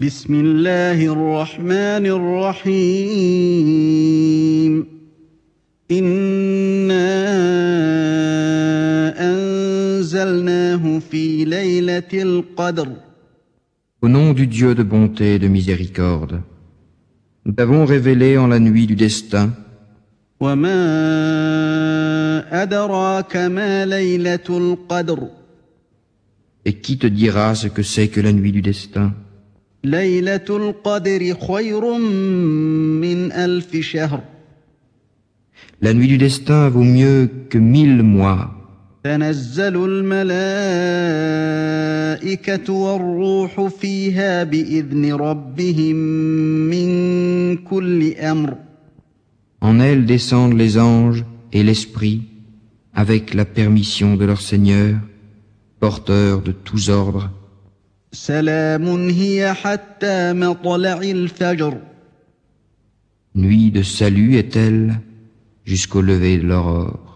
بسم الله الرحمن الرحيم إنا أنزلناه في ليلة القدر Au nom du Dieu de bonté et de miséricorde, nous t'avons révélé en la nuit du destin. وما أدراك ما ليلة القدر Et qui te dira ce que c'est que la nuit du destin? ليلة القدر خير من ألف شهر La nuit du destin vaut mieux que 1000 mois. تنزل الملائكة والروح فيها بإذن ربهم من كل أمر En elle descendent les anges et l'esprit, avec la permission de leur Seigneur, porteurs de tous ordres. سلام هي حتى مطلع الفجر Nuit de salut est-elle jusqu'au lever de l'aurore.